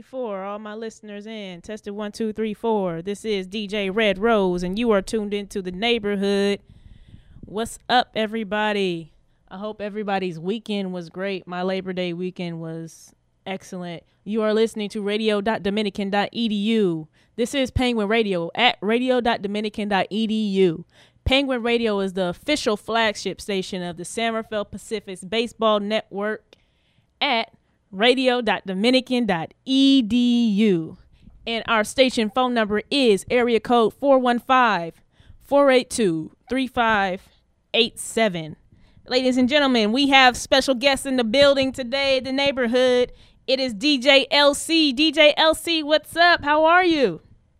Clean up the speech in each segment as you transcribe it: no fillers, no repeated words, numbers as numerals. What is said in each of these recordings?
54. All my listeners in. Tested 1, 2, 3, 4. This is DJ Red Rose, and you are tuned into the neighborhood. What's up, everybody? I hope everybody's weekend was great. My Labor Day weekend was excellent. You are listening to radio.dominican.edu. This is Penguin Radio at radio.dominican.edu. Penguin Radio is the official flagship station of the San Rafael Pacific's Baseball Network at radio.dominican.edu. And our station phone number is area code 415-482-3587. Ladies and gentlemen, we have special guests in the building today at the neighborhood. It is DJ LC. DJ LC, what's up? How are you?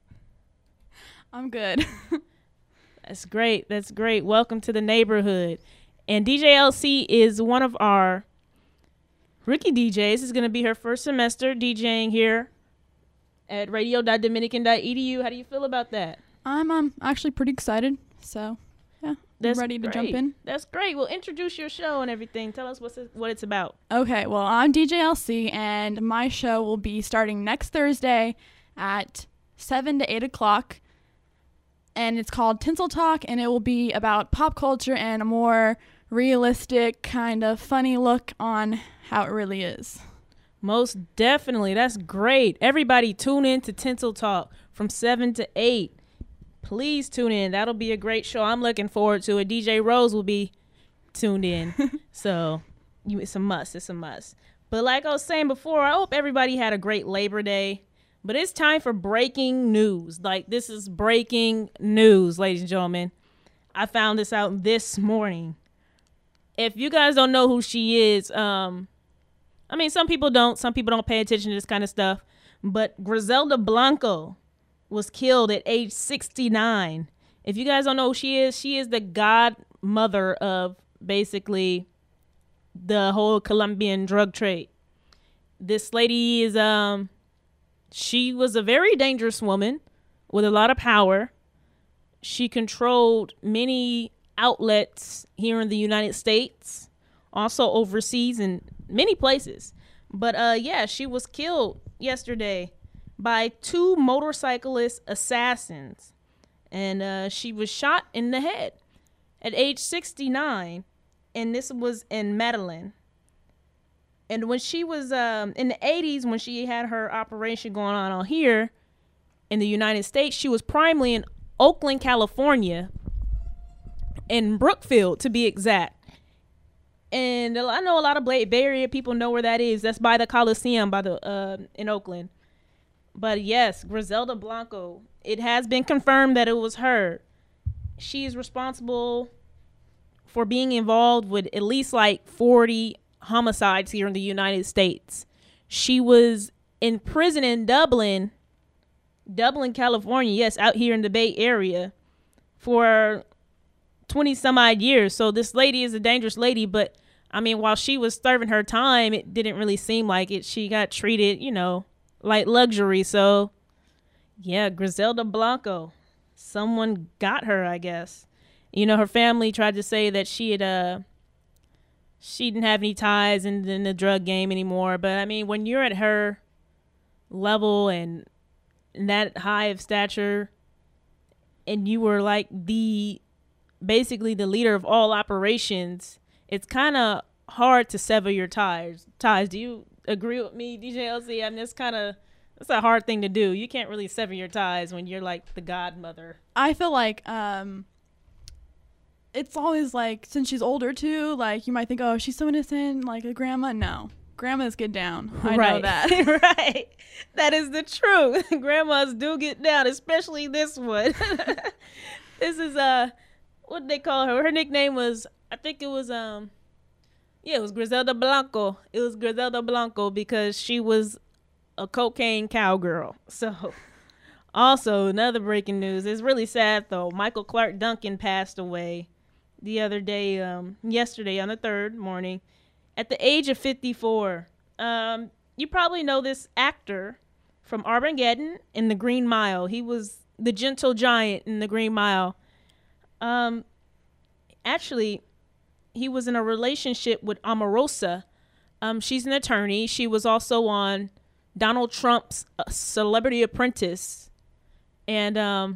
I'm good. That's great. That's great. Welcome to the neighborhood. And DJ LC is one of our rookie DJs. This is going to be her first semester DJing here at radio.dominican.edu. How do you feel about that? I'm actually pretty excited. So, yeah, I'm ready to jump in. That's great. Well, introduce your show and everything. Tell us what it's about. Okay, well, I'm DJ LC, and my show will be starting next Thursday at 7 to 8 o'clock. And it's called Tinsel Talk, and it will be about pop culture and a more realistic, kind of funny look on how it really is. Most definitely. That's great. Everybody tune in to Tinsel Talk from 7 to 8. Please tune in. That'll be a great show. I'm looking forward to it. DJ Rose will be tuned in. So it's a must. It's a must. But like I was saying before, I hope everybody had a great Labor Day. But it's time for breaking news. Like, this is breaking news, ladies and gentlemen. I found this out this morning. If you guys don't know who she is, some people don't. Some people don't pay attention to this kind of stuff. But Griselda Blanco was killed at age 69. If you guys don't know who she is the godmother of basically the whole Colombian drug trade. This lady is, she was a very dangerous woman with a lot of power. She controlled many outlets here in the United States, also overseas in many places. But she was killed yesterday by 2 motorcyclist assassins. And she was shot in the head at age 69. And this was in Medellin. And when she was in the 80s, when she had her operation going on here in the United States, she was primarily in Oakland, California, in Brookfield, to be exact. And I know a lot of Bay Area people know where that is. That's by the Coliseum in Oakland. But yes, Griselda Blanco, it has been confirmed that it was her. She is responsible for being involved with at least like 40 homicides here in the United States. She was in prison in Dublin, California, yes, out here in the Bay Area for 20 some odd years. So this lady is a dangerous lady, but I mean, while she was serving her time, it didn't really seem like it. She got treated, like luxury. So yeah, Griselda Blanco, someone got her, I guess. Her family tried to say that she didn't have any ties in the drug game anymore. But I mean, when you're at her level and that high of stature, and you were like basically the leader of all operations, it's kind of hard to sever your ties. Do you agree with me, DJ LC? I mean, that's a hard thing to do. You can't really sever your ties when you're like the godmother. I feel like it's always like, since she's older too, like you might think, oh, she's so innocent, like a grandma. No, grandmas get down. I know that. Right. That is the truth. Grandmas do get down, especially this one. This is what did they call her? Her nickname was, I think it was it was Griselda Blanco. It was Griselda Blanco because she was a cocaine cowgirl. So also another breaking news. It's really sad though. Michael Clark Duncan passed away the other day, yesterday on the 3rd morning, at the age of 54. You probably know this actor from Armageddon and The Green Mile. He was the gentle giant in The Green Mile. Actually, he was in a relationship with Omarosa. She's an attorney. She was also on Donald Trump's Celebrity Apprentice. And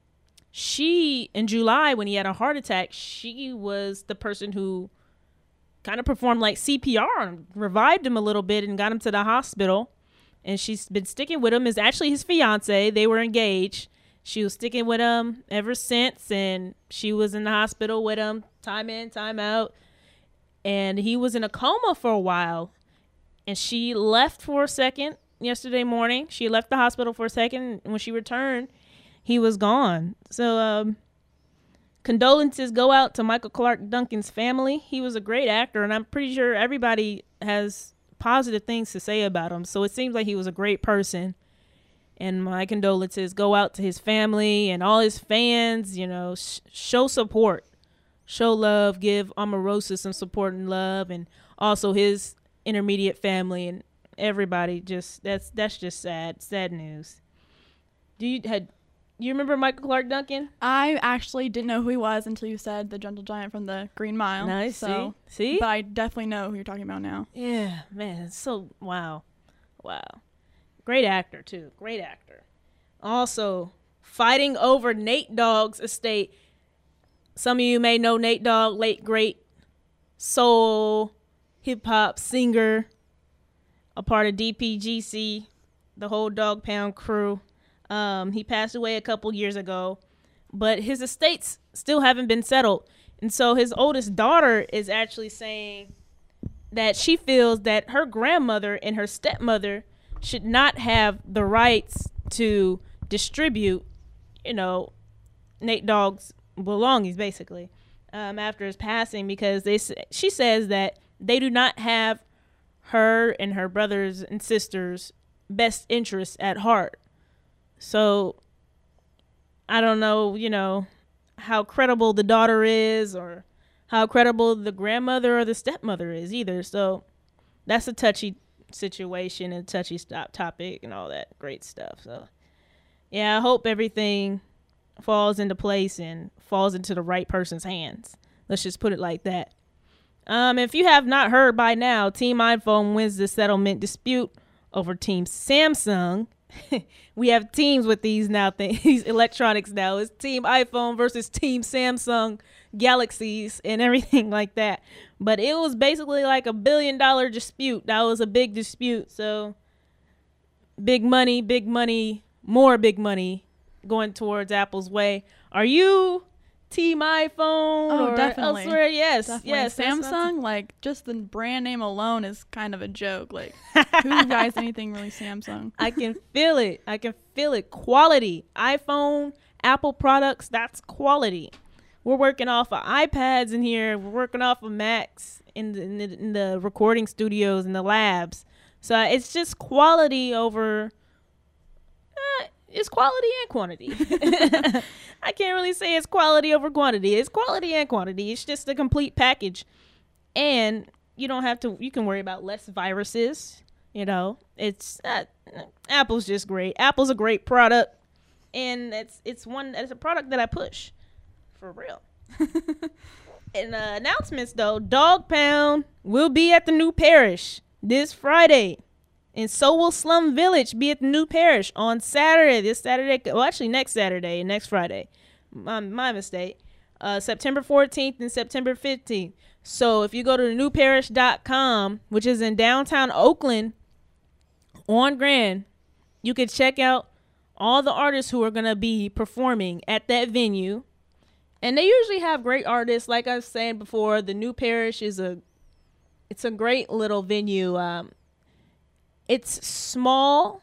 she, in July, when he had a heart attack, she was the person who kind of performed like CPR on him, revived him a little bit and got him to the hospital. And she's been sticking with him. Is actually his fiance. They were engaged. She was sticking with him ever since, and she was in the hospital with him time in, time out. And he was in a coma for a while. And she left for a second yesterday morning. She left the hospital for a second, and when she returned, he was gone. So condolences go out to Michael Clark Duncan's family. He was a great actor, and I'm pretty sure everybody has positive things to say about him. So it seems like he was a great person. And my condolences go out to his family and all his fans. You know, show support, show love, give Omarosa some support and love, and also his intermediate family and everybody. Just that's just sad news. You remember Michael Clark Duncan? I actually didn't know who he was until you said the Gentle Giant from the Green Mile. Nice. So, see? But I definitely know who you're talking about now. Yeah, man. So wow. Great actor too. Great actor. Also, fighting over Nate Dogg's estate. Some of you may know Nate Dogg, late great soul hip hop singer, a part of DPGC, the whole Dog Pound crew. He passed away a couple years ago, but his estates still haven't been settled. And so his oldest daughter is actually saying that she feels that her grandmother and her stepmother should not have the rights to distribute, Nate Dogg's belongings, basically, after his passing, because she says that they do not have her and her brothers and sisters' best interests at heart. So I don't know, how credible the daughter is or how credible the grandmother or the stepmother is either. So that's a touchy situation and touchy topic and all that great stuff. So yeah, I hope everything falls into place and falls into the right person's hands. Let's just put it like that. If you have not heard by now, Team iPhone wins the settlement dispute over Team Samsung. We have teams with these now, these electronics now. It's Team iPhone versus Team Samsung Galaxies and everything like that. But it was basically like $1 billion dispute. That was a big dispute. So big money, more big money going towards Apple's way. Are you Team iPhone? Oh, definitely. Elsewhere? Yes. Definitely. Yes. Samsung, like, just the brand name alone is kind of a joke. Like, who buys anything really Samsung? I can feel it. Quality. iPhone, Apple products, that's quality. We're working off of iPads in here. We're working off of Macs in the recording studios and the labs. So it's just quality over... it's quality and quantity. I can't really say it's quality over quantity. It's quality and quantity. It's just a complete package. And you can worry about less viruses. It's Apple's just great. Apple's a great product. And it's a product that I push for real. And announcements though, Dog Pound will be at the New Parish this Friday. And so will Slum Village be at the New Parish on Saturday. Next Friday. My mistake. September 14th and September 15th. So if you go to thenewparish.com, which is in downtown Oakland on Grand, you can check out all the artists who are going to be performing at that venue. And they usually have great artists. Like I was saying before, the New Parish it's a great little venue. It's small.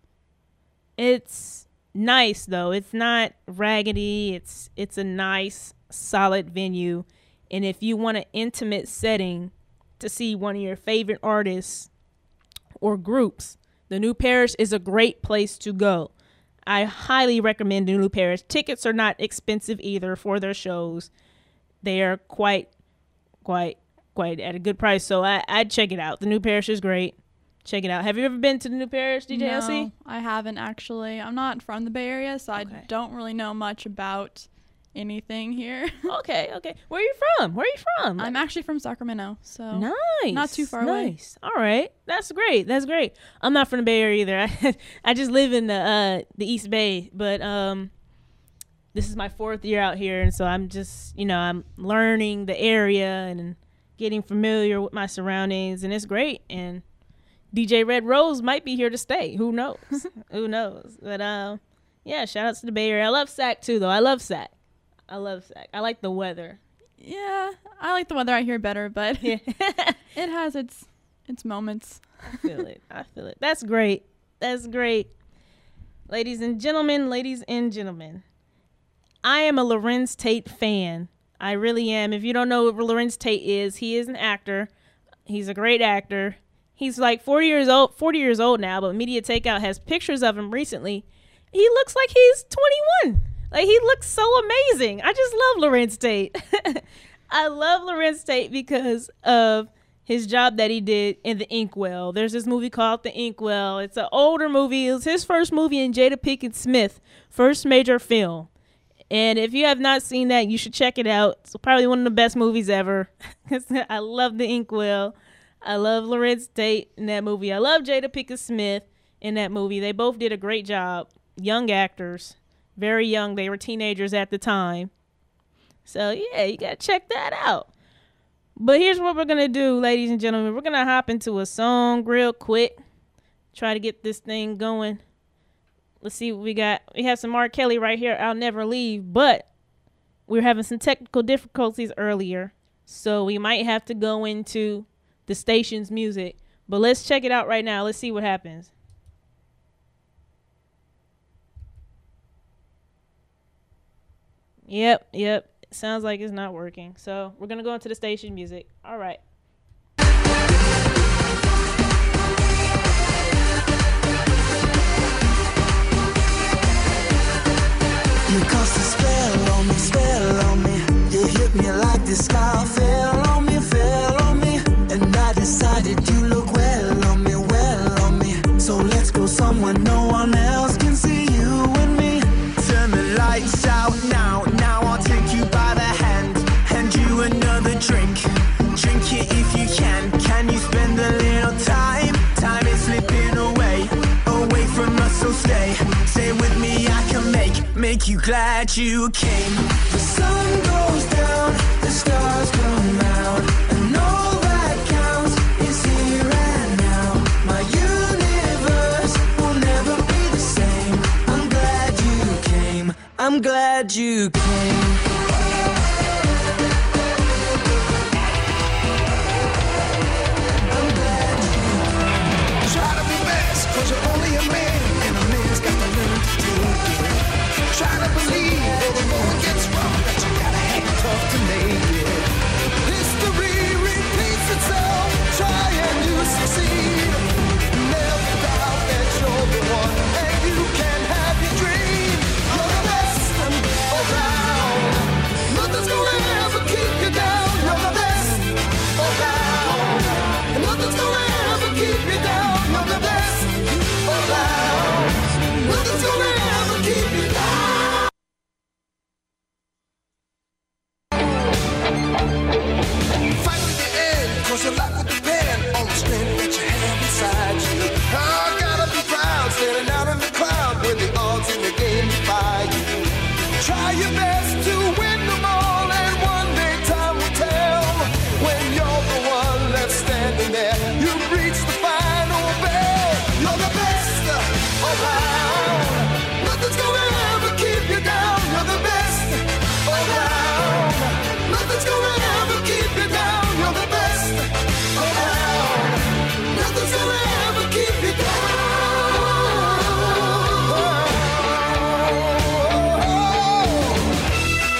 It's nice though. It's not raggedy. It's a nice, solid venue. And if you want an intimate setting to see one of your favorite artists or groups, the New Parish is a great place to go. I highly recommend the New Parish. Tickets are not expensive either for their shows. They are quite at a good price. So I'd check it out. The New Parish is great. Check it out. Have you ever been to the New Parish, DJ LC? No, I haven't actually. I'm not from the Bay Area, so I don't really know much about anything here. Okay. Where are you from? I'm actually from Sacramento, so Nice. not too far away. Nice. All right. That's great. I'm not from the Bay Area either. I just live in the East Bay, but this is my 4th year out here, and so I'm just, I'm learning the area and getting familiar with my surroundings, and it's great. And DJ Red Rose might be here to stay. Who knows? Who knows? But yeah, shout out to the Bay Area. I love Sac too, though. I love Sac. I like the weather. Yeah, I like the weather out here better, but Yeah. it has its moments. I feel it. That's great. Ladies and gentlemen, I am a Lorenz Tate fan. I really am. If you don't know what Lorenz Tate is, he is an actor. He's a great actor. He's like 40 years old now, but Media Takeout has pictures of him recently. He looks like he's 21. Like, he looks so amazing. I just love Lorenz Tate. I love Lorenz Tate because of his job that he did in The Inkwell. There's this movie called The Inkwell. It's an older movie. It was his first movie in Jada Pinkett Smith's first major film. And if you have not seen that, you should check it out. It's probably one of the best movies ever. I love The Inkwell. I love Lorenz Tate in that movie. I love Jada Pinkett Smith in that movie. They both did a great job. Young actors. Very young. They were teenagers at the time. So, yeah, you got to check that out. But here's what we're going to do, ladies and gentlemen. We're going to hop into a song real quick. Try to get this thing going. Let's see what we got. We have some R. Kelly right here. I'll Never Leave. But we were having some technical difficulties earlier. So we might have to go into the station's music. But let's check it out right now. Let's see what happens. Yep. Sounds like it's not working. So we're going to go into the station music. All right. You cast a spell on me. You hit me like the sky fell on me. And I decided you look well on me. So let's go somewhere no one else can see you and me. Turn the lights out now. I'll take you by the hand you another drink. Drink it if you can. Can you spend a little time? Time is slipping away from us, so stay with me. I can make you glad you came. The sun goes down, the stars come out, and all that counts is here and now. My universe will never be the same. I'm glad you came. I'm glad you came. Cause you're only a man, and a man's got to learn to do it. Try to believe, though the going gets rough, that you gotta hang tough to make it. History repeats itself, try and you succeed. Never doubt that you're the one, and you can have your dream. You're the best around. Nothing's gonna ever keep you down. You're the best around. And nothing's gonna ever keep you down. You're the best. Nothing's gonna ever keep you down. Fight to the end, cause your life will depend on the strength that you have inside you. I gotta be proud, standing out in the crowd when the odds in the game defy you. Try your best to win them all, and one day time will tell. When you're the one left standing there, you reach the final bell. You're the best around. Nothing's gonna ever keep you down. You're the best around. Nothing's gonna ever keep you down. You're the best around. Nothing's gonna ever keep you down.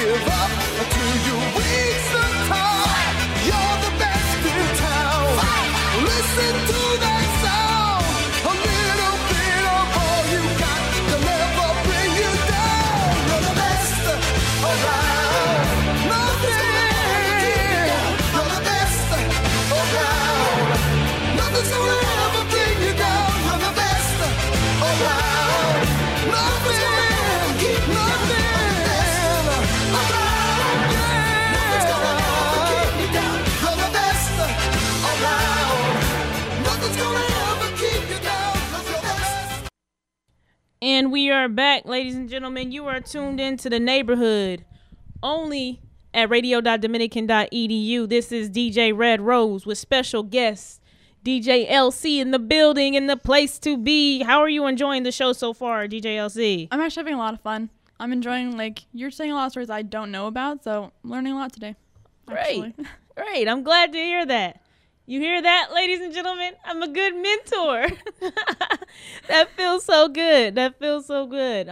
give up until you reach the top. You're the best in town. Listen to that sound. A little bit of all you got to never bring you down. You're the best around. You're the best around. Nothing's gonna ever bring you down. You're the best around. Nothing around. Nothing's gonna ever keep you down. You're the best around. Nothing's gonna ever keep you down. You're the best. And we are back, ladies and gentlemen. You are tuned into The Neighborhood, only at radio.dominican.edu. This is DJ Red Rose with special guests, DJ LC in the building, in the place to be. How are you enjoying the show so far, DJ LC? I'm actually having a lot of fun. I'm enjoying, like, you're saying a lot of stories I don't know about, so I'm learning a lot today. Great. Actually. Great. I'm glad to hear that. You hear that, ladies and gentlemen? I'm a good mentor. That feels so good. That feels so good.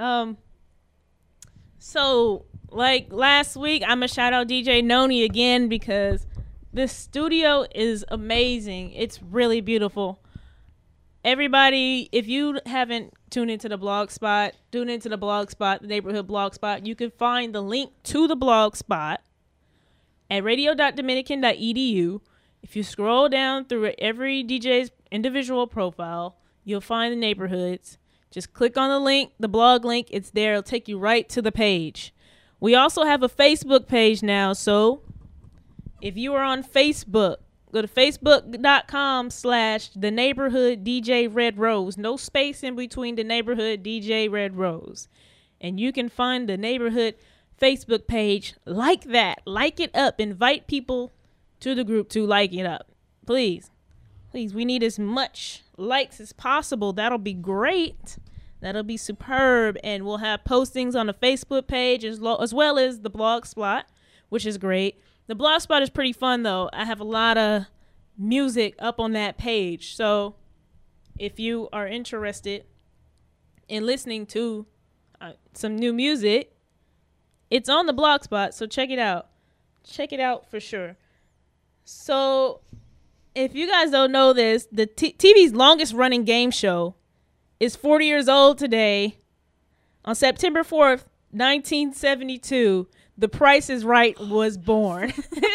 So, like last week, I'm going to shout out DJ Noni again because this studio is amazing. It's really beautiful. Everybody, if you haven't tuned into the blog spot, tune into the blog spot, the neighborhood blog spot. You can find the link to the blog spot at radio.dominican.edu. If you scroll down through every DJ's individual profile, you'll find the neighborhoods. Just click on the link, the blog link. It's there. It'll take you right to the page. We also have a Facebook page now. So if you are on Facebook, go to facebook.com/the neighborhood DJ Red Rose. No space in between the neighborhood DJ Red Rose. And you can find the neighborhood Facebook page like that. Like it up. Invite people to the group to like it up. Please. Please, we need as much likes as possible. That'll be great. That'll be superb. And we'll have postings on the Facebook page as well as the blog spot, which is great. The blog spot is pretty fun, though. I have a lot of music up on that page. So if you are interested in listening to some new music, it's on the blog spot. So check it out. Check it out for sure. So if you guys don't know this, the TV's longest running game show is 40 years old today. On September 4th, 1972, The Price is Right was born.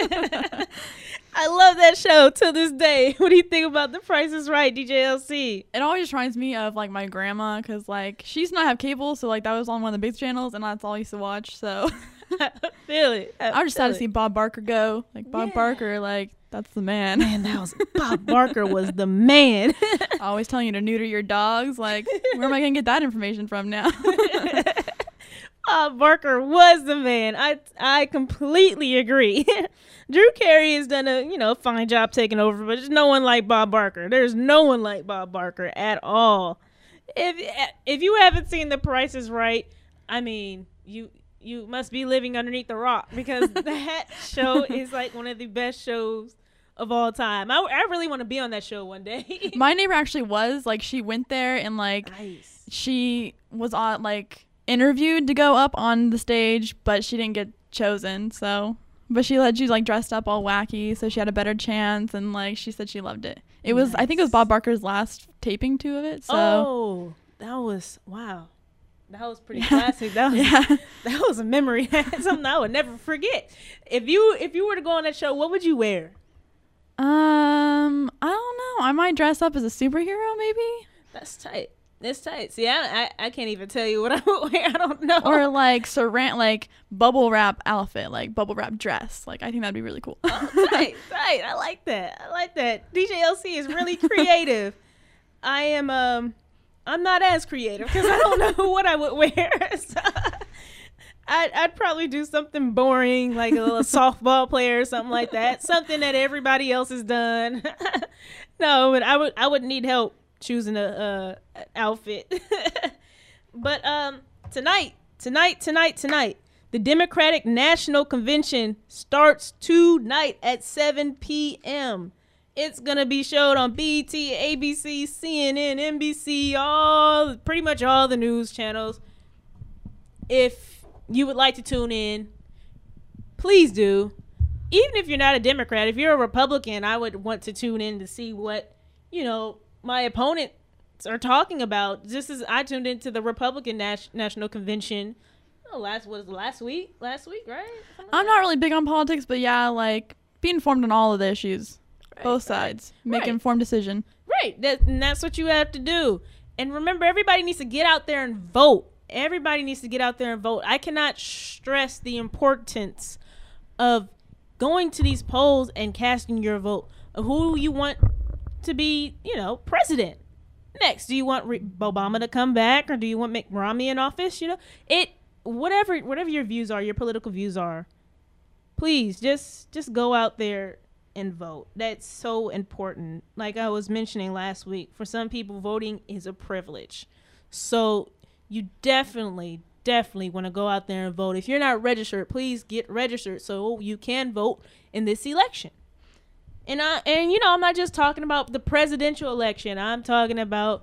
I love that show to this day. What do you think about The Price is Right, DJ LC? It always reminds me of, like, my grandma, because, like, she used to not have cable, so, like, that was on one of the big channels, and that's all I used to watch, so. I feel it. I just had to see Bob Barker go. Like, Bob Barker, like, that's the man. Man, Bob Barker was the man. Always telling you to neuter your dogs. Like, where am I going to get that information from now? Bob Barker was the man. I completely agree. Drew Carey has done a fine job taking over, but there's no one like Bob Barker. There's no one like Bob Barker at all. If you haven't seen The Price is Right, I mean, you must be living underneath the rock, because that show is like one of the best shows of all time. I really want to be on that show one day. My neighbor actually was, like, she went there and, like, Nice. she was on, like, interviewed to go up on the stage, but she didn't get chosen, so. But she was, like, dressed up all wacky, so she had a better chance, and, like, she said she loved it. It was, I think it was Bob Barker's last taping too of it, so. Oh, that was, wow. That was pretty classic. That was, that was a memory. Something I would never forget. If you were to go on that show, what would you wear? I don't know. I might dress up as a superhero, maybe. That's tight. That's tight. See, I can't even tell you what I would wear. I don't know. Or like bubble wrap outfit, like bubble wrap dress. Like, I think that'd be really cool. Oh, tight. I like that. DJ LC is really creative. I'm not as creative because I don't know what I would wear. So I'd probably do something boring, like a little softball player or something like that. Something that everybody else has done. No, but I would need help choosing a outfit. But tonight, the Democratic National Convention starts tonight at 7 p.m. It's going to be showed on BET, ABC, CNN, NBC, pretty much all the news channels. If you would like to tune in, please do. Even if you're not a Democrat, if you're a Republican, I would want to tune in to see what, my opponents are talking about. Just as I tuned into the Republican National Convention last week, right? I'm not really big on politics, but yeah, like, be informed on all of the issues. Right, both sides. Make an right. informed decision. Right. And that's what you have to do. And remember, everybody needs to get out there and vote. Everybody needs to get out there and vote. I cannot stress the importance of going to these polls and casting your vote of who you want to be, president. Next, do you want Obama to come back, or do you want Mitt Romney in office? Whatever your views are, your political views are, please just go out there and vote. That's so important. Like I was mentioning last week, for some people, voting is a privilege. So you definitely want to go out there and vote. If you're not registered, please get registered so you can vote in this election. And I'm not just talking about the presidential election. I'm talking about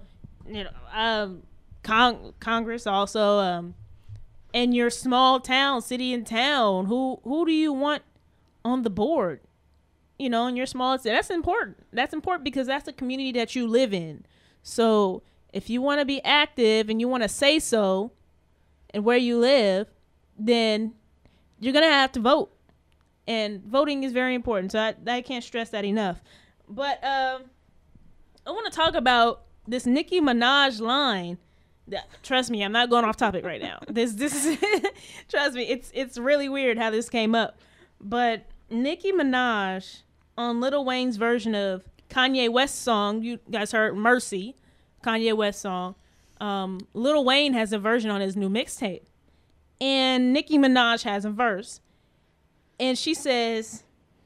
Congress also, and your small town, city and town. Who do you want on the board? In your small city. That's important. That's important because that's the community that you live in. So if you want to be active and you want to say so, and where you live, then you're going to have to vote. And voting is very important. So I can't stress that enough. But I want to talk about this Nicki Minaj line. Trust me, I'm not going off topic right now. This is trust me, it's really weird how this came up. But Nicki Minaj on Lil Wayne's version of Kanye West's song, you guys heard Mercy, Kanye West song. Lil Wayne has a version on his new mixtape, and Nicki Minaj has a verse, and she says,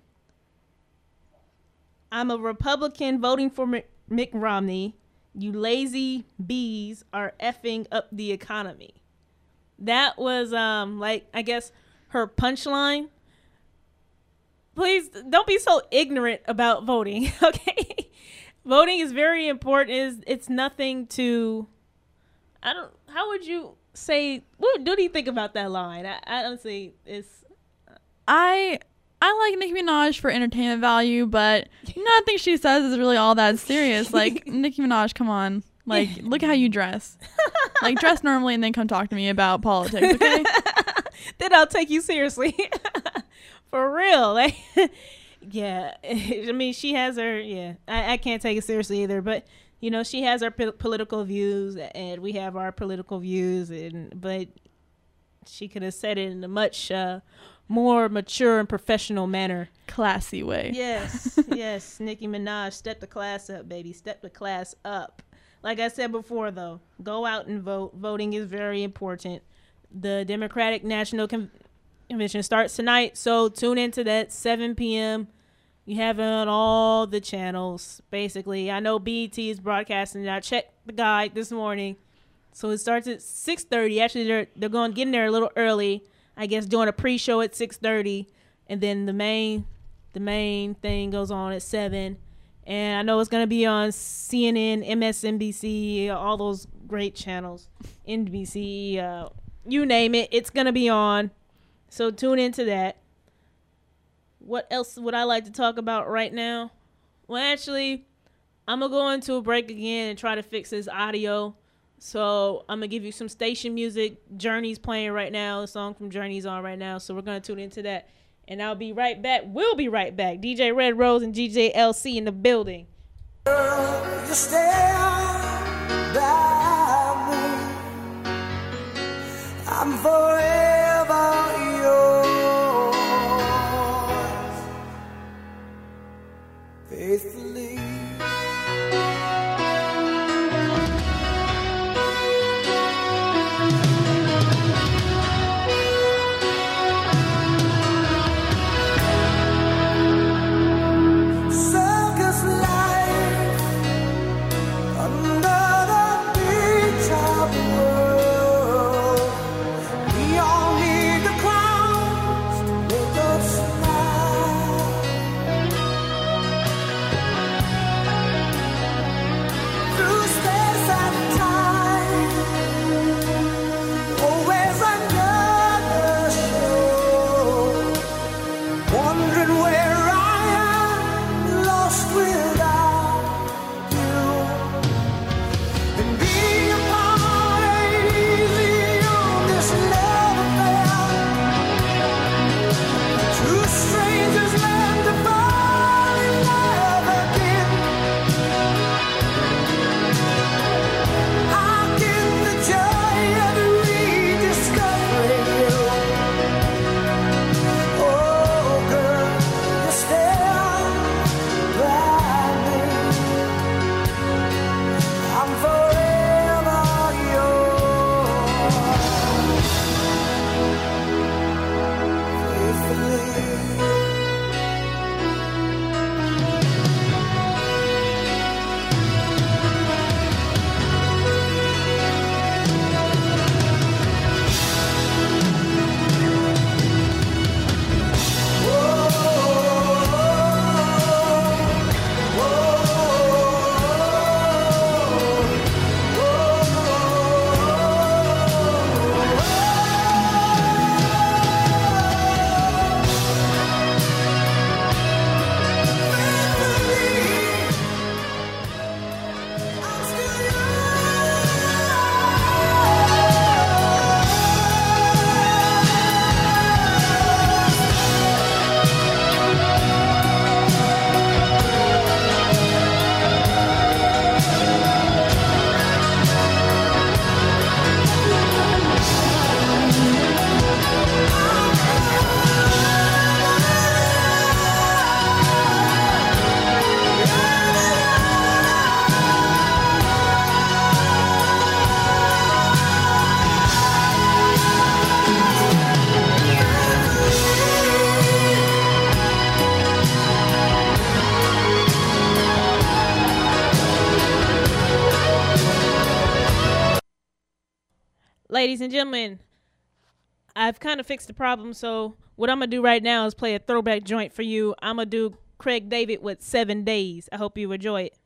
"I'm a Republican voting for Mitt Romney. You lazy bees are effing up the economy." That was I guess her punchline. Please don't be so ignorant about voting, okay? Voting is very important. It's nothing to. How would you say? What do you think about that line? I honestly, it's. I like Nicki Minaj for entertainment value, but nothing she says is really all that serious. Like, Nicki Minaj, come on. Like, look how you dress. Like, dress normally and then come talk to me about politics, okay? Then I'll take you seriously. For real. Like, yeah. I mean, she has her, yeah. I can't take it seriously either, but, she has her political views, and we have our political views, but she could have said it in a much more mature and professional manner. Classy way. Yes. Yes. Nicki Minaj, step the class up, baby. Step the class up. Like I said before, though, go out and vote. Voting is very important. The Democratic National Convention starts tonight, so tune into that 7 p.m. You have it on all the channels, basically. I know BET is broadcasting. I checked the guide this morning. So it starts at 6:30. Actually, they're going to get in there a little early. I guess doing a pre-show at 6:30, and then the main thing goes on at 7. And I know it's going to be on CNN, MSNBC, all those great channels, NBC, you name it. It's going to be on. So tune into that. What else would I like to talk about right now? Well, actually, I'm going to go into a break again and try to fix this audio. So I'm going to give you some station music. Journey's playing right now. The song from Journey's on right now. So we're going to tune into that. And I'll be right back. We'll be right back. DJ Red Rose and DJ LC in the building. Girl, you stand by me. I'm forever yours. Faithfully. Under the beach of the world, beyond ladies and gentlemen, I've kind of fixed the problem. So what I'm going to do right now is play a throwback joint for you. I'm going to do Craig David with 7 Days. I hope you enjoy it.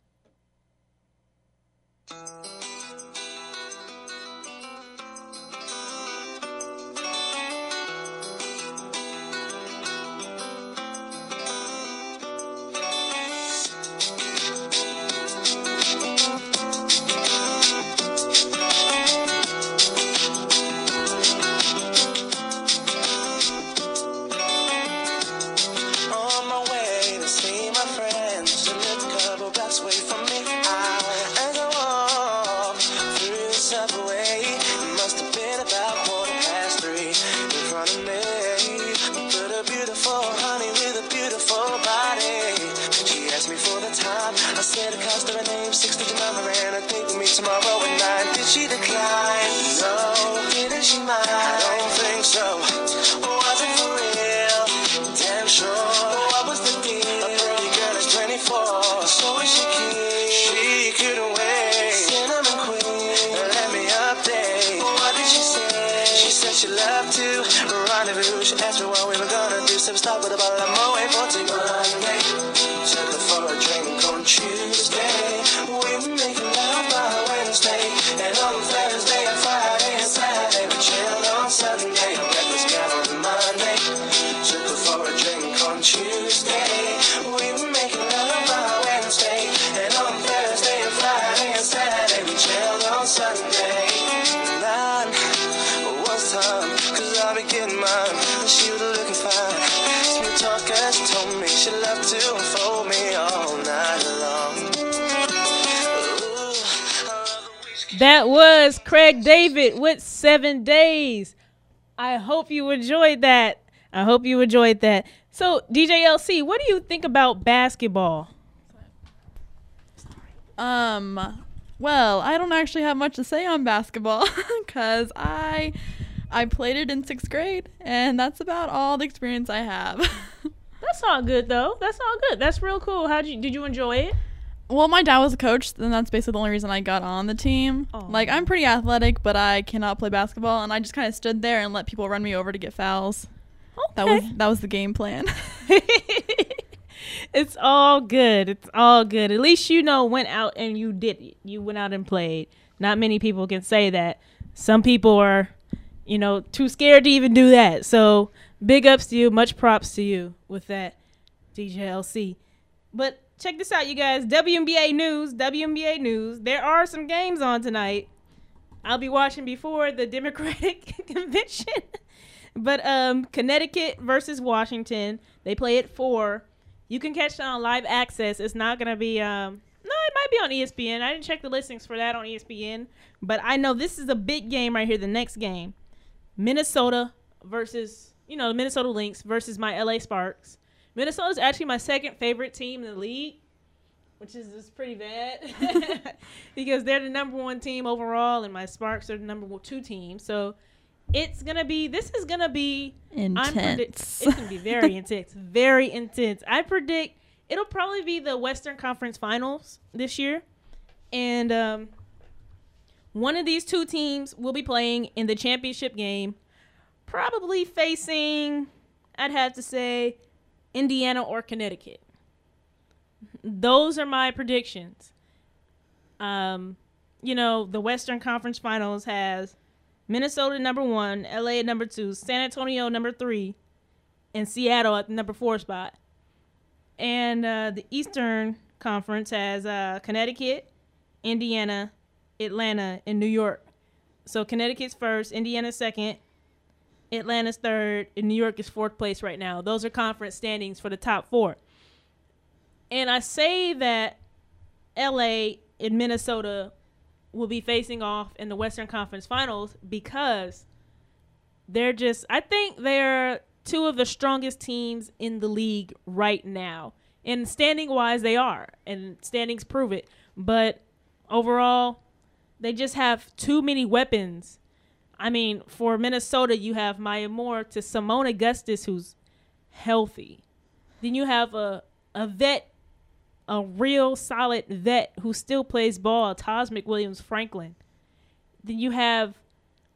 That was Craig David with 7 Days. I hope you enjoyed that. So, DJ LC, what do you think about basketball? Well, I don't actually have much to say on basketball because I played it in 6th grade, and that's about all the experience I have. That's all good, though. That's real cool. Did you enjoy it? Well, my dad was a coach, and that's basically the only reason I got on the team. Oh. Like, I'm pretty athletic, but I cannot play basketball, and I just kind of stood there and let people run me over to get fouls. Okay. That was the game plan. It's all good. At least went out and you did it. You went out and played. Not many people can say that. Some people are, too scared to even do that. So big ups to you. Much props to you with that, DJ LC. But check this out, you guys. WNBA news. There are some games on tonight. I'll be watching before the Democratic convention. But Connecticut versus Washington. They play at 4. You can catch it on live access. It's not going to be, no, it might be on ESPN. I didn't check the listings for that on ESPN. But I know this is a big game right here, the next game. Minnesota versus, the Minnesota Lynx versus my LA Sparks. Minnesota is actually my second favorite team in the league, which is pretty bad because they're the number 1 team overall, and my Sparks are the number 2 team. So this is going to be intense. It's going to be very intense. Very intense. I predict it'll probably be the Western Conference Finals this year. And one of these 2 teams will be playing in the championship game, probably facing, I'd have to say, Indiana or Connecticut. Those are my predictions. The Western Conference Finals has Minnesota number 1, LA at number 2, San Antonio number 3, and Seattle at the number 4 spot. And the Eastern Conference has Connecticut, Indiana, Atlanta, and New York. So Connecticut's first, Indiana's second, Atlanta's third, and New York is 4th place right now. Those are conference standings for the top 4. And I say that LA and Minnesota will be facing off in the Western Conference Finals because I think they're 2 of the strongest teams in the league right now. And standing-wise, they are. And standings prove it. But overall, they just have too many weapons. I mean, for Minnesota, you have Maya Moore to Simone Augustus, who's healthy. Then you have a vet, a real solid vet who still plays ball, Taj McWilliams Franklin. Then you have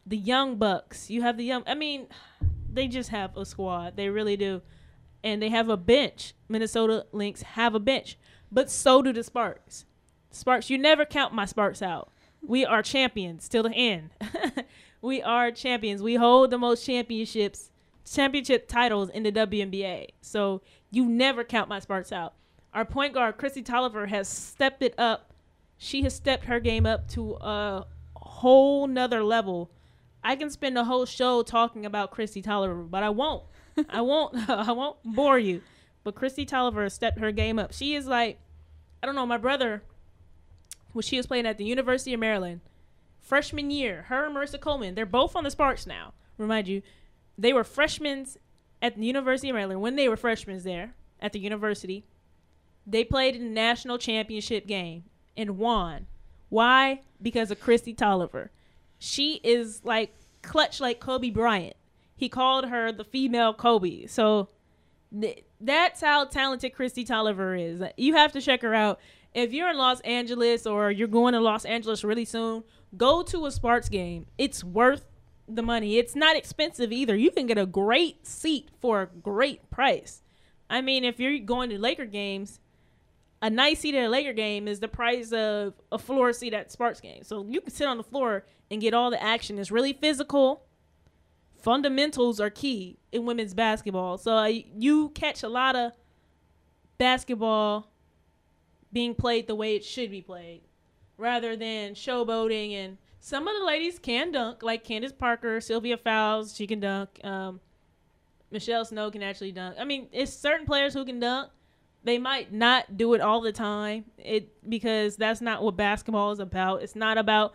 the Young Bucks. You have the young. I mean, they just have a squad. They really do, and they have a bench. Minnesota Lynx have a bench, but so do the Sparks. Sparks, you never count my Sparks out. We are champions till the end. We are champions. We hold the most championship titles in the WNBA. So you never count my Sparks out. Our point guard, Chrissy Tolliver, has stepped it up. She has stepped her game up to a whole nother level. I can spend the whole show talking about Chrissy Tolliver, but I won't. I won't bore you. But Chrissy Tolliver has stepped her game up. She is like, I don't know, my brother, when she was playing at the University of Maryland, freshman year, her and Marissa Coleman, they're both on the Sparks now. Remind you, they were freshmen at the University of Maryland when they were freshmen there at the university. They played in the national championship game and won. Why? Because of Chrissy Tolliver. She is like clutch like Kobe Bryant. He called her the female Kobe. So that's how talented Chrissy Tolliver is. You have to check her out. If you're in Los Angeles or you're going to Los Angeles really soon, go to a Sparks game. It's worth the money. It's not expensive either. You can get a great seat for a great price. I mean, if you're going to Laker games, a nice seat at a Laker game is the price of a floor seat at Sparks game. So you can sit on the floor and get all the action. It's really physical. Fundamentals are key in women's basketball. So you catch a lot of basketball being played the way it should be played rather than showboating. And some of the ladies can dunk, like Candace Parker, Sylvia Fowles, she can dunk. Michelle Snow can actually dunk. I mean, it's certain players who can dunk. They might not do it all the time because that's not what basketball is about. It's not about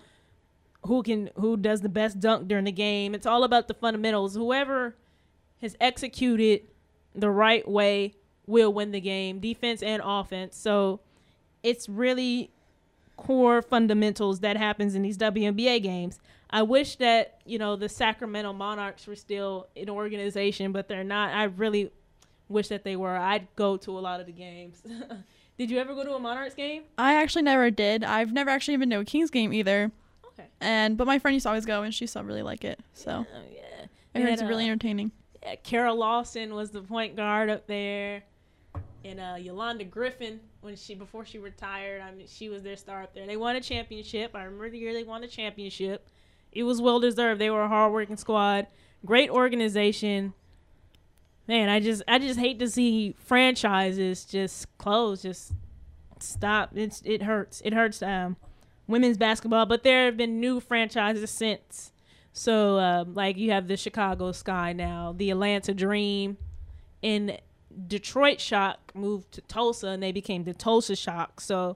who does the best dunk during the game. It's all about the fundamentals. Whoever has executed the right way will win the game, defense and offense. So it's really core fundamentals that happens in these WNBA games. I wish that, the Sacramento Monarchs were still an organization, but they're not. I really wish that they were. I'd go to a lot of the games. Did you ever go to a Monarchs game? I actually never did. I've never actually been to a Kings game either. Okay. But my friend used to always go, and she still really like it. So yeah. I heard it's really entertaining. Yeah, Carol Lawson was the point guard up there, and Yolanda Griffin before she retired. I mean, she was their star up there. They won a championship. I remember the year they won a championship. It was well deserved. They were a hardworking squad, great organization. Man, I just hate to see franchises just close, just stop. It hurts. It hurts women's basketball, but there have been new franchises since. So, like you have the Chicago Sky now, the Atlanta Dream, and Detroit Shock moved to Tulsa, and they became the Tulsa Shock. So,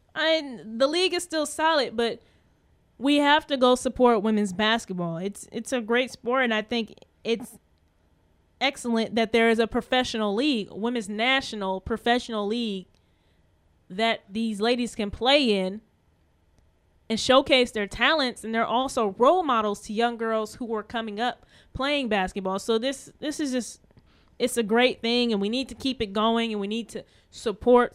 the league is still solid, but we have to go support women's basketball. It's a great sport, and I think it's excellent that there is a professional league, women's national professional league, that these ladies can play in and showcase their talents, and they're also role models to young girls who are coming up playing basketball. So this is just, it's a great thing, and we need to keep it going, and we need to support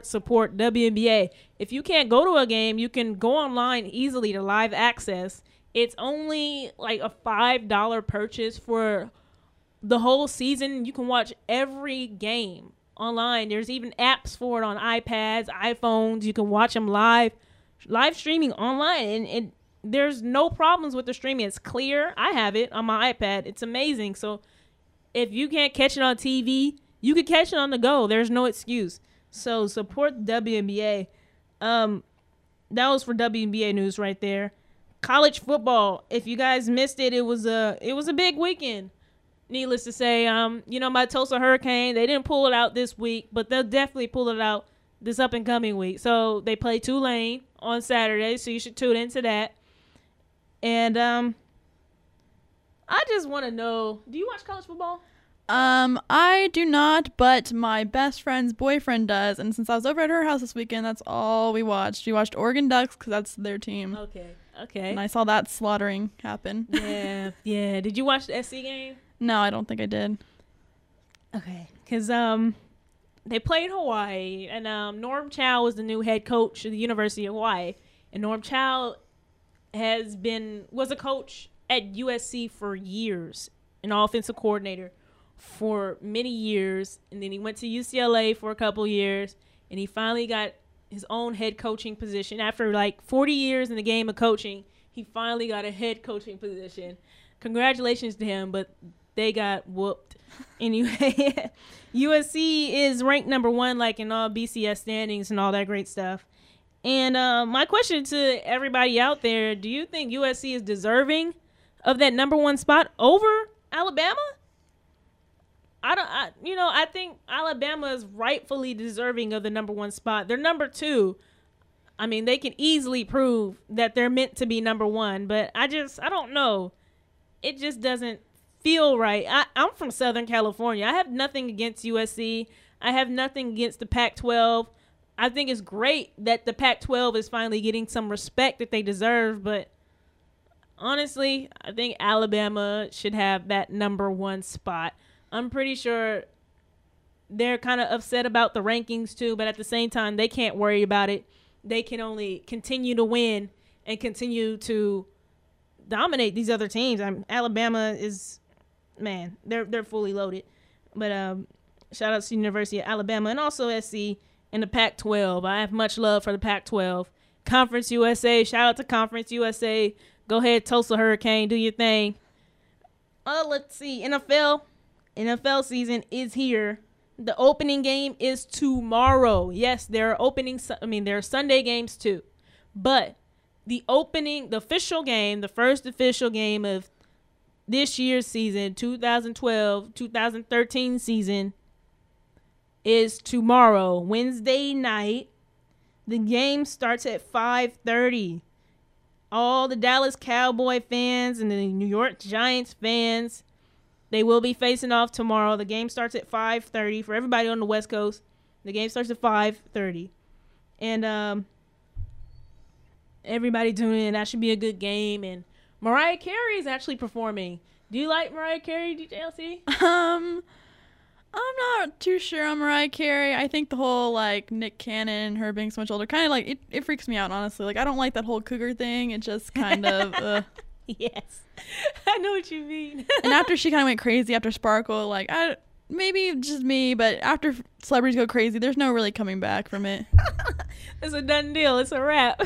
WNBA. If you can't go to a game, you can go online easily to Live Access. It's only like a $5 purchase for the whole season. You can watch every game online. There's even apps for it on iPads, iPhones. You can watch them live streaming online, and there's no problems with the streaming. It's clear. I have it on my iPad. It's amazing. So if you can't catch it on TV, you can catch it on the go. There's no excuse. So support the WNBA. That was for WNBA news right there. College football. If you guys missed it, it was a big weekend. Needless to say, my Tulsa Hurricane, they didn't pull it out this week, but they'll definitely pull it out this up and coming week. So they play Tulane on Saturday, so you should tune into that. And I just want to know, do you watch college football? I do not, but my best friend's boyfriend does, and since I was over at her house this weekend, that's all we watched. We watched Oregon Ducks because that's their team. Okay. And I saw that slaughtering happen. Yeah. Did you watch the SC game? No, I don't think I did. Okay, because they played Hawaii, and Norm Chow was the new head coach of the University of Hawaii, and Norm Chow was a coach at USC for years, an offensive coordinator for many years, and then he went to UCLA for a couple years, and he finally got his own head coaching position. After like 40 years in the game of coaching, he finally got a head coaching position. Congratulations to him, but they got whooped. Anyway, USC is ranked number 1, like in all BCS standings and all that great stuff. And my question to everybody out there, do you think USC is deserving of that number 1 spot over Alabama? I think Alabama is rightfully deserving of the number 1 spot. They're number 2. I mean, they can easily prove that they're meant to be number 1, but I don't know. It just doesn't feel right. I'm from Southern California. I have nothing against USC. I have nothing against the Pac-12. I think it's great that the Pac-12 is finally getting some respect that they deserve, but honestly, I think Alabama should have that number 1 spot. I'm pretty sure they're kind of upset about the rankings too, but at the same time, they can't worry about it. They can only continue to win and continue to dominate these other teams. Alabama is, man, they're fully loaded. But shout out to University of Alabama and also SC and the Pac-12. I have much love for the Pac-12. Conference USA, shout out to Conference USA. Go ahead, Tulsa Hurricane, do your thing. Let's see, NFL season is here. The opening game is tomorrow. Yes, there are Sunday games too. But the official game, the first official game of this year's season, 2012-2013 season, is tomorrow, Wednesday night. The game starts at 5:30. All the Dallas Cowboy fans and the New York Giants fans, they will be facing off tomorrow. The game starts at 5:30 for everybody on the West Coast. The game starts at 5:30. And everybody tune in. That should be a good game. And Mariah Carey is actually performing. Do you like Mariah Carey, DJLC? I'm not too sure on Mariah Carey. I think the whole, like, Nick Cannon, her being so much older, kind of, like, it freaks me out, honestly. Like, I don't like that whole cougar thing. It just kind of, Yes. I know what you mean. And after she kind of went crazy after Sparkle, like, maybe just me, but after celebrities go crazy, there's no really coming back from it. It's a done deal. It's a wrap.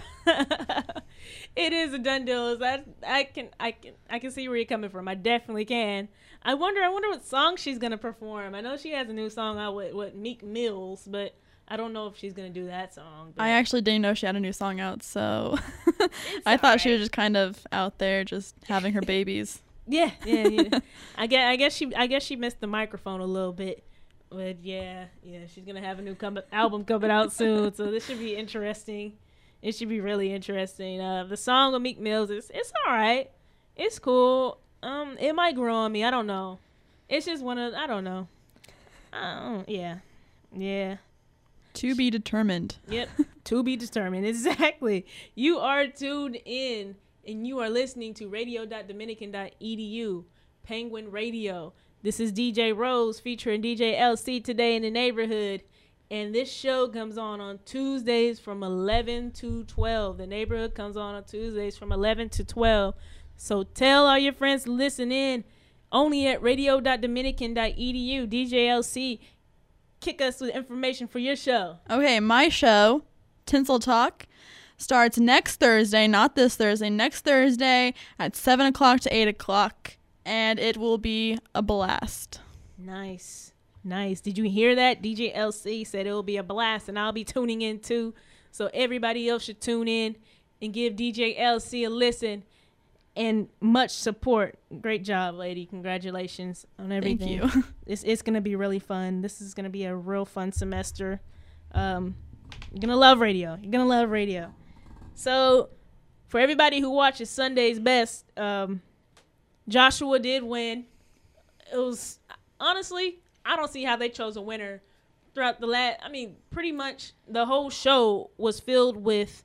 It is a done deal. I can see where you're coming from. I definitely can. I wonder what song she's gonna perform. I know she has a new song out with Meek Mills, but I don't know if she's gonna do that song. I actually didn't know she had a new song out, so I thought she was just kind of out there just having her babies. Yeah. I guess she missed the microphone a little bit, but yeah, she's gonna have a new album coming out soon, so this should be interesting. It should be really interesting. The song with Meek Mills it's all right. It's cool. It might grow on me. I don't know. It's just I don't know. Yeah. To be determined. Yep. To be determined. Exactly. You are tuned in and you are listening to radio.dominican.edu, Penguin Radio. This is DJ Rose featuring DJ LC today in the neighborhood. And this show comes on Tuesdays from 11 to 12. The neighborhood comes on Tuesdays from 11 to 12. So tell all your friends to listen in only at radio.dominican.edu. DJ LC, kick us with information for your show. Okay, my show, Tinsel Talk, starts next Thursday, not this Thursday, next Thursday at 7 o'clock to 8 o'clock. And it will be a blast. Nice. Did you hear that? DJ LC said it will be a blast, and I'll be tuning in too. So everybody else should tune in and give DJ LC a listen and much support. Great job, lady. Congratulations on everything. Thank you. It's going to be really fun. This is going to be a real fun semester. You're going to love radio. So for everybody who watches Sunday's Best, Joshua did win. It was, honestly, I don't see how they chose a winner throughout pretty much the whole show was filled with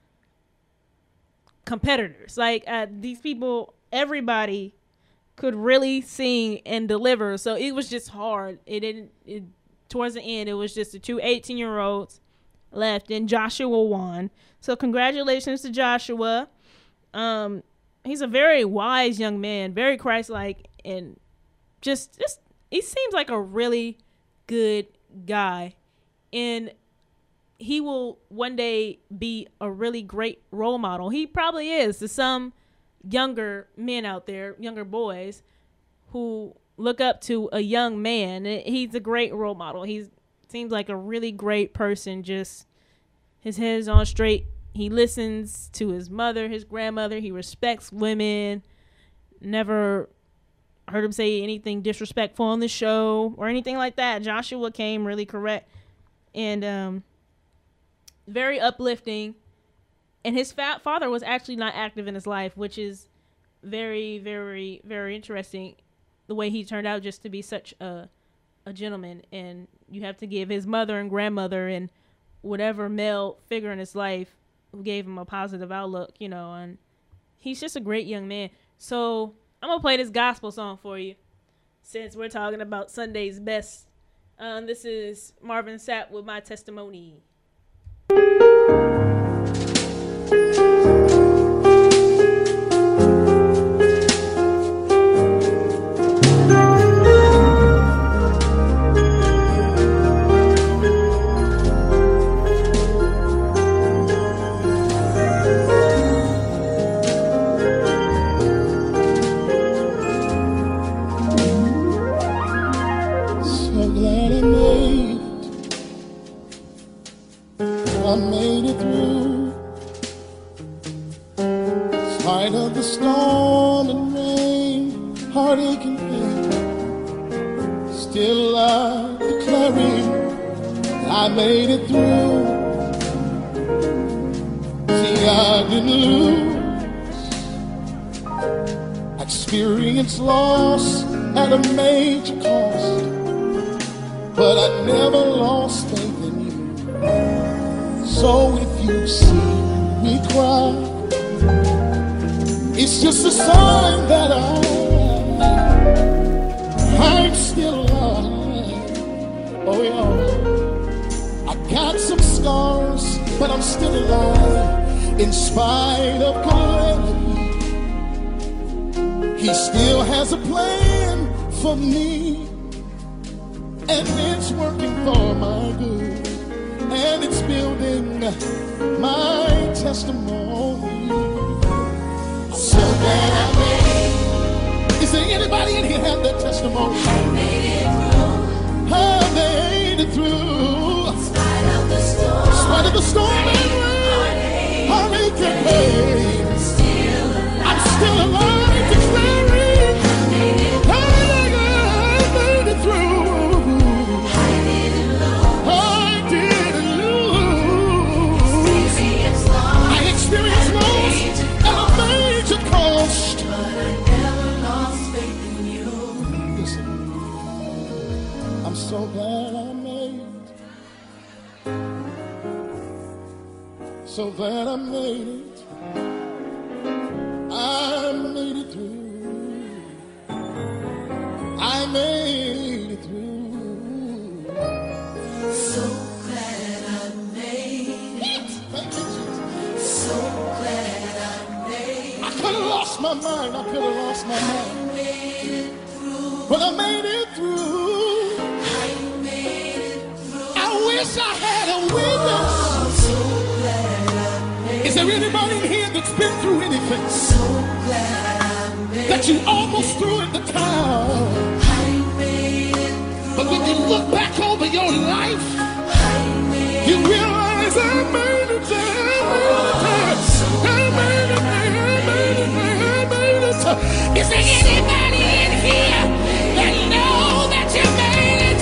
competitors. Like, these people, everybody could really sing and deliver. So it was just hard. Towards the end, it was just the two 18-year-olds left, and Joshua won. So congratulations to Joshua. he's a very wise young man, very Christ-like, and just he seems like a really good guy, and he will one day be a really great role model. He probably is to some younger men out there, younger boys who look up to a young man. He's a great role model. He seems like a really great person. Just his head is on straight. He listens to his mother, his grandmother. He respects women. Never heard him say anything disrespectful on the show or anything like that. Joshua came really correct and very uplifting. And his father was actually not active in his life, which is very, very, very interesting. The way he turned out just to be such a gentleman. And you have to give his mother and grandmother and whatever male figure in his life who gave him a positive outlook, you know, and he's just a great young man. So I'm going to play this gospel song for you since we're talking about Sunday's best. This is Marvin Sapp with My Testimony. Loss at a major cost, but I never lost faith in you. So if you see me cry, it's just a sign that I'm still alive. Oh yeah, I got some scars, but I'm still alive in spite of calamity. He still has a plan for me, and it's working for my good, and it's building my testimony. So that I made. Is there anybody in here have that testimony? I made it through. I made it through. In spite of the storm. In spite of the storm and rain. Heartache and pain. I'm still alive. So glad I made it. So glad I made it. I made it through. I made it through. So glad I made it. Thank you, Jesus. So glad I made it. I could have lost my mind. I could have lost my mind. I made it through. But I made it through. Wish I had a witness. Oh, so glad I made it. Is there anybody in here that's been through anything? So glad I made that you almost threw in the towel. I made it through. But when you look back over your life, you realize I made it. I made it. Is there anybody in here that know that you made it?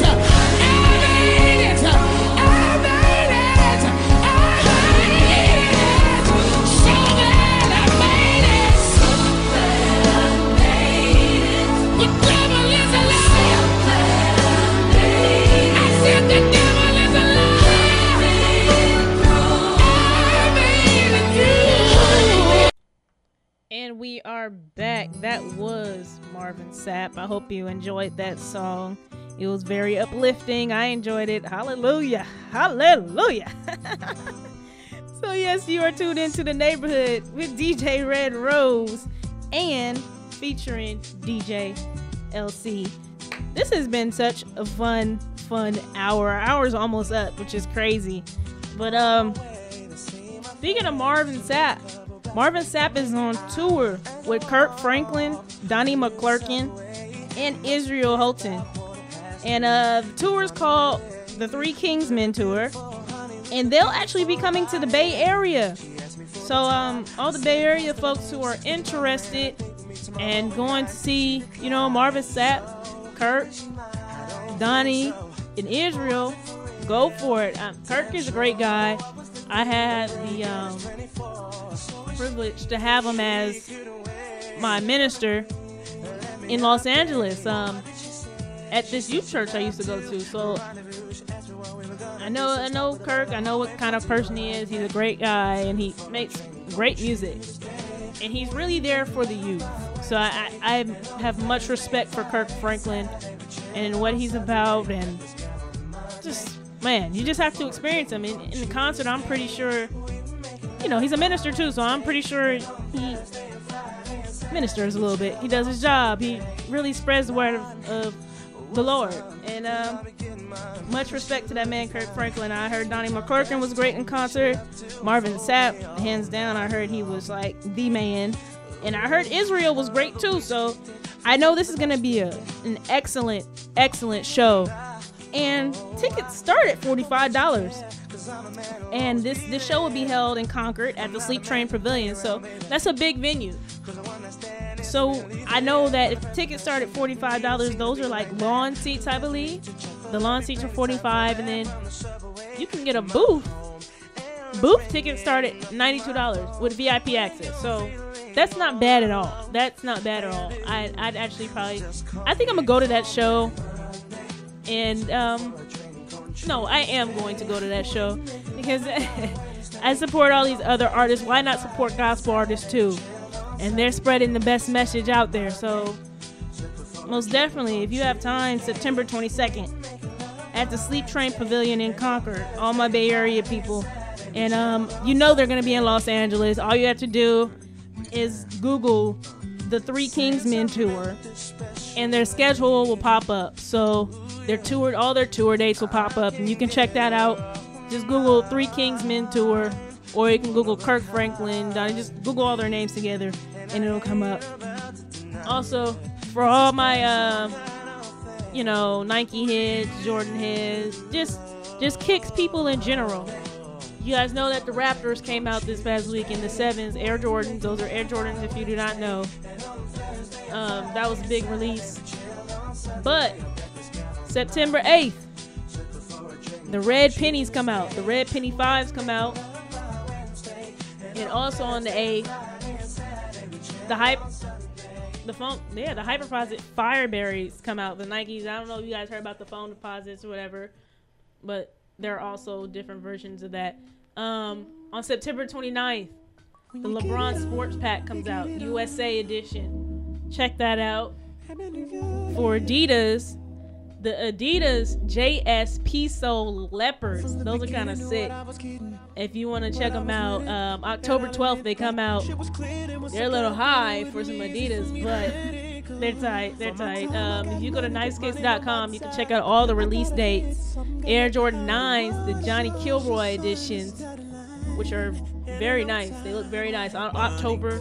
And we are back. That was Marvin Sapp. I hope you enjoyed that song. It was very uplifting. I enjoyed it. Hallelujah. Hallelujah. So yes, you are tuned into The Neighborhood with DJ Red Rose. and featuring DJ LC. This has been such a fun hour. Our hour's almost up, which is crazy. But speaking of Marvin Sapp is on tour with Kirk Franklin, Donnie McClurkin, and Israel Houghton. And the tour is called the Three Kingsmen Tour. And they'll actually be coming to the Bay Area. So all the Bay Area folks who are interested and going to see, Marvin Sapp, Kirk, Donnie, and Israel, go for it. Kirk is a great guy. I had the privilege to have him as my minister in Los Angeles at this youth church I used to go to. So I know Kirk. I know what kind of person he is. He's a great guy, and he makes great music. And he's really there for the youth. So I have much respect for Kirk Franklin and what he's about. And just, man, you just have to experience him. In the concert, I'm pretty sure, he's a minister too, so I'm pretty sure he ministers a little bit. He does his job. He really spreads the word of the Lord. And much respect to that man, Kirk Franklin. I heard Donnie McClurkin was great in concert. Marvin Sapp, hands down, I heard he was like the man. And I heard Israel was great too. So I know this is going to be an excellent show. And tickets start at $45. And this show will be held in Concord at the Sleep Train Pavilion. So that's a big venue. So I know that if the tickets start at $45, those are like lawn seats, I believe. The lawn seats are $45, and then you can get a booth. Booth tickets start at $92 with VIP access. So that's not bad at all. I'd actually I think I'm gonna go to that show. And no, I am going to go to that show because I support all these other artists. Why not support gospel artists too? And they're spreading the best message out there. So most definitely, if you have time, September 22nd at the Sleep Train Pavilion in Concord, all my Bay Area people. And they're going to be in Los Angeles. All you have to do is Google the Three Kingsmen Tour, and their schedule will pop up. So all their tour dates will pop up, and you can check that out. Just Google Three Kingsmen Tour, or you can Google Kirk Franklin, Donnie. Just Google all their names together, and it'll come up. Also, for all my, Nike heads, Jordan heads, just Kicks people in general. You guys know that the Raptors came out this past week in the 7s, Air Jordans. Those are Air Jordans if you do not know. That was a big release. But September 8th, the Red Pennies come out. The Red Penny 5s come out. And also on the 8th, the Hyper Deposit Fireberries come out. The Nikes, I don't know if you guys heard about the phone deposits or whatever, but there are also different versions of that. On September 29th, the LeBron Sports Pack comes out, USA edition. Check that out. For Adidas, the Adidas JS Piso Leopards. Those are kind of sick. If you want to check them out, October 12th they come out. They're a little high for some Adidas, but they're tight. If you go to nicekicks.com, you can check out all the release dates. Air Jordan 9s, the Johnny Kilroy editions, which are very nice. They look very nice. On October,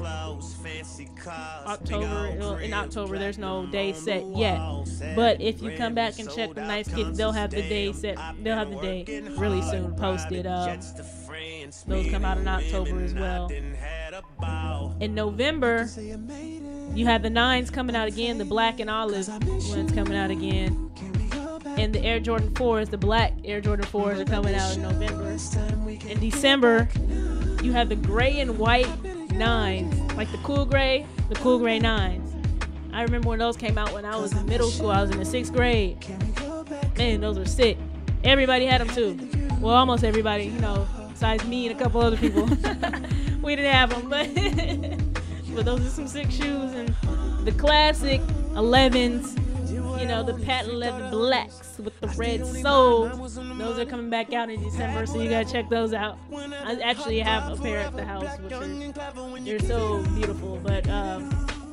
in October, there's no day set yet. But if you come back and check the Nice Kicks, they'll have the day set. They'll have the day really soon posted. Those come out in October as well. In November, you have the 9s coming out again, the black and olive ones coming out again. And the Air Jordan 4s, the black Air Jordan 4s are coming out in November. In December, you have the gray and white 9s, like the cool gray 9s. I remember when those came out when I was in middle school. I was in the 6th grade. Man, those were sick. Everybody had them too. Well, almost everybody, besides me and a couple other people. We didn't have them, but those are some sick shoes. And the classic 11s, the patent leather blacks with the red sole. Those are coming back out in December, so you gotta check those out. I actually have a pair at the house, which they're so beautiful. But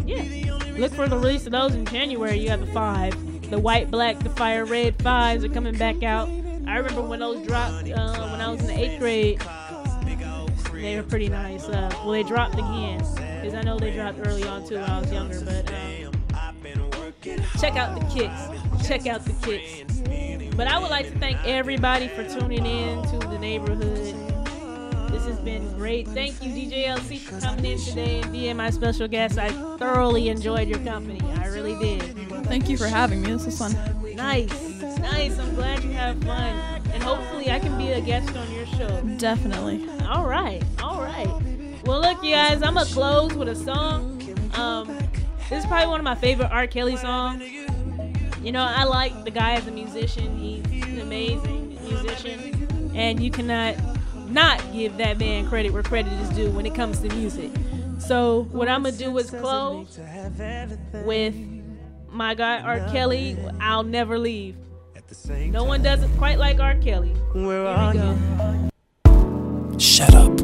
Yeah. Look for the release of those in January. You got the 5. The white, black, the fire red 5s are coming back out. I remember when those dropped when I was in the 8th grade. They were pretty nice. Well, they dropped again. Because I know they dropped early on too when I was younger. But check out the kicks. Check out the kicks. But I would like to thank everybody for tuning in to the neighborhood. This has been great. Thank you, DJ LC, for coming in today and being my special guest. I thoroughly enjoyed your company. I really did. Thank you for having me. This was fun. Nice. I'm glad you have fun. And hopefully I can be a guest on your show. Definitely. All right. Well, look, you guys, I'm going to close with a song. This is probably one of my favorite R. Kelly songs. You know, I like the guy as a musician. He's an amazing musician. And you cannot not give that man credit where credit is due when it comes to music. So what I'm going to do is close with my guy R. Kelly, I'll Never Leave. No one does it quite like R. Kelly. Here we go. Shut up.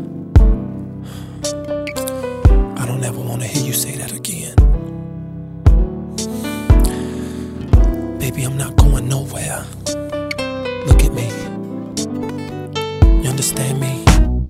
I don't ever want to hear you say that again. Baby, I'm not going nowhere. Look at me. You understand me?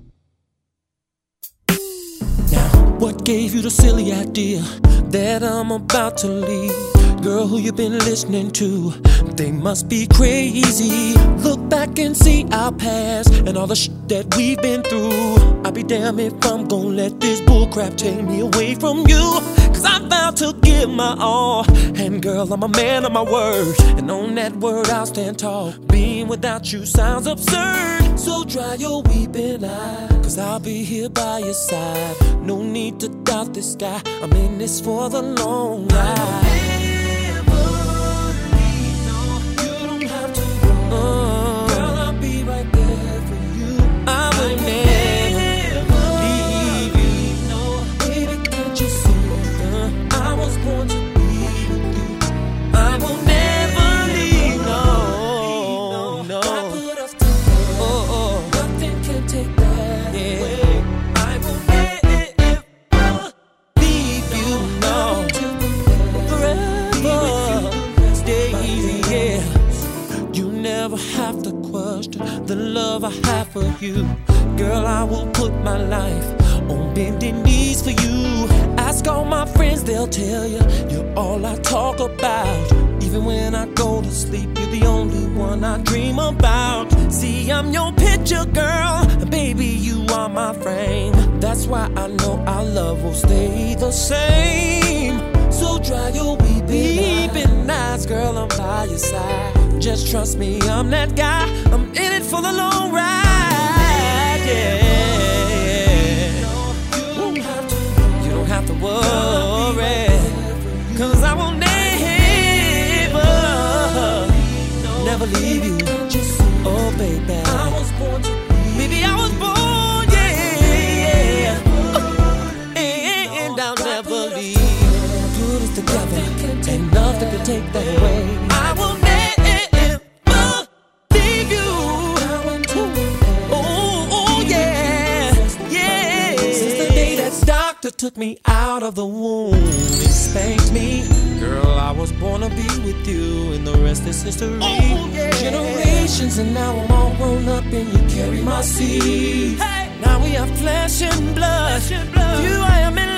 Now, what gave you the silly idea that I'm about to leave? Girl, who you been listening to? They must be crazy. Look back and see our past and all the shit that we've been through. I'll be damned if I'm gonna let this bullcrap take me away from you. Cause I vowed to give my all. And girl, I'm a man of my word. And on that word I'll stand tall. Being without you sounds absurd. So dry your weeping eye, cause I'll be here by your side. No need to doubt this guy. I'm in this for the long ride. Girl, I'll be right there for you. I will never leave you. No, baby, can't you see? I was born to be with you. I will never leave. No. God put us together. Nothing can take that away. I will never leave you. No, forever stay here. You never have to question the love I have for you. Girl, I will put my life on bending knees for you. Ask all my friends, they'll tell you you're all I talk about. Even when I go to sleep, you're the only one I dream about. See, I'm your picture, girl, and baby, you are my frame. That's why I know our love will stay the same. So dry your weeping eyes, girl, I'm by your side. Just trust me, I'm that guy. I'm in it for the long ride, yeah. You don't have to worry, cause I will never leave you. Oh, baby, maybe I was born, yeah. And I'll never leave. Put us together, and nothing can take that away. I will never leave you. Oh, yeah. Since the day that doctor took me out of the womb, he spanked me. Girl, I was born to be with you, and the rest is history. Oh, yeah. Generations, and now I'm all grown up, and you carry my seed. Hey. Now we are flesh and blood. You, I am in